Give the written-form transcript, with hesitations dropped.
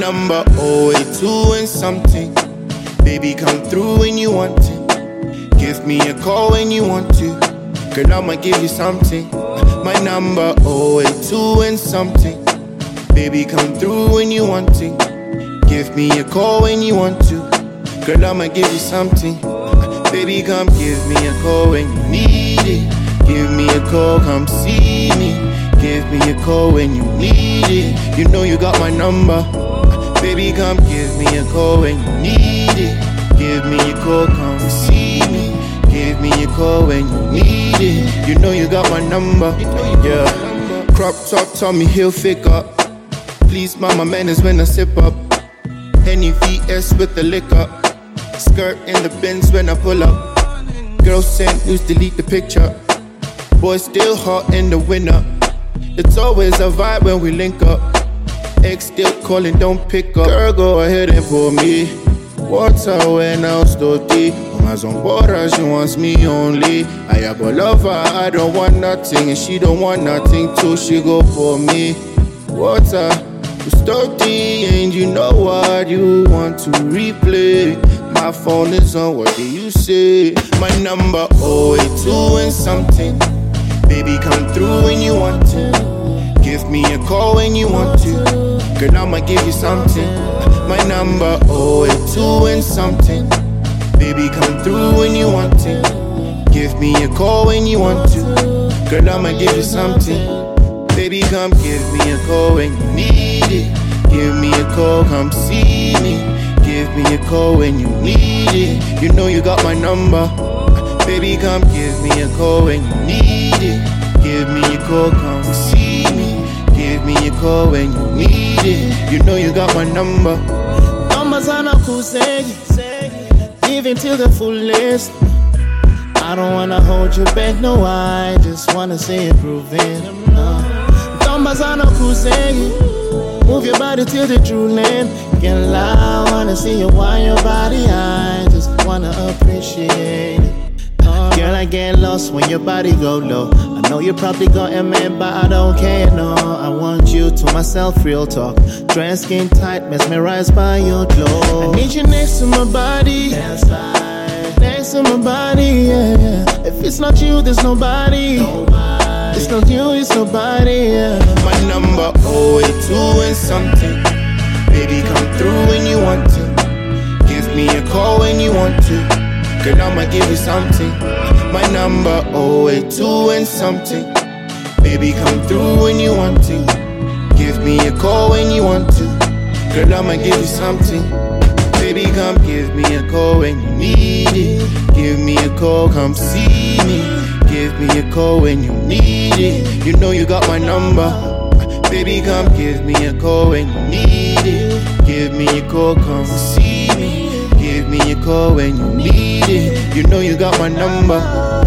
number 082 and something. Baby, come through when you want it. Give me a call when you want to. Girl, I'ma give you something. My number 082 and something. Baby, come through when you want it. Give me a call when you want to. Girl, I'ma give you something. Baby, come give me a call when you need it. Give me a call, come see me. Give me a call when you need it. You know you got my number. Baby, come give me a call when you need it. Give me a call, come see me. Give me a call when you need it. You know you got my number. Yeah. Crop top, Tommy Hilfiger. Please, mama, manners when I sip up. Henny VS with the liquor. Skirt in the bins when I pull up. Girls send news, delete the picture. Boy still hot in the winter. It's always a vibe when we link up. Ex still calling, don't pick up. Girl, go ahead and pour me water when I'm still Mas on board, she wants me only. I have a lover, I don't want nothing, and she don't want nothing too. She go for me water. You study and you know what you want to replay. My phone is on, what do you say? My number 082 and something. Baby, come through when you want to. Give me a call when you want to. Girl, I'ma give you something. My number 082 and something. Baby, come through when you want to. Give me a call when you want to. Girl, I'ma give you something. Baby, come give me a call when you need it. Give me a call, come see me. Give me a call when you need it. You know you got my number. Baby, come give me a call when you need it. Give me a call, come see me. Give me a call when you need it. You know you got my number. Amazana kusegi, give till the fullest. I don't wanna hold you back, no, I just wanna see it proven. Amazana kusegi, move your body till the true land. Get loud, wanna see you wind your body, I just wanna appreciate it. Girl, I get lost when your body go low. I know you probably got a man, but I don't care, no. I want you to myself, real talk. Dress skin tight, mesmerized by your glow. I need you next to my body, next to my body, yeah, yeah. If it's not you, there's nobody. It's not you, it's nobody, yeah. My number 082 and something. Baby, come through when you want to. Give me a call when you want to. Girl, I'ma give you something. My number 082 and something. Baby, come through when you want to. Give me a call when you want to. Girl, I'ma give you something. Baby, come give me a call when you need it. Give me a call, come see me. Give me a call when you need it. You know you got my number. Baby, come give me a call when you need it. Give me a call, come see me. Give me a call when you need it. You know you got my number.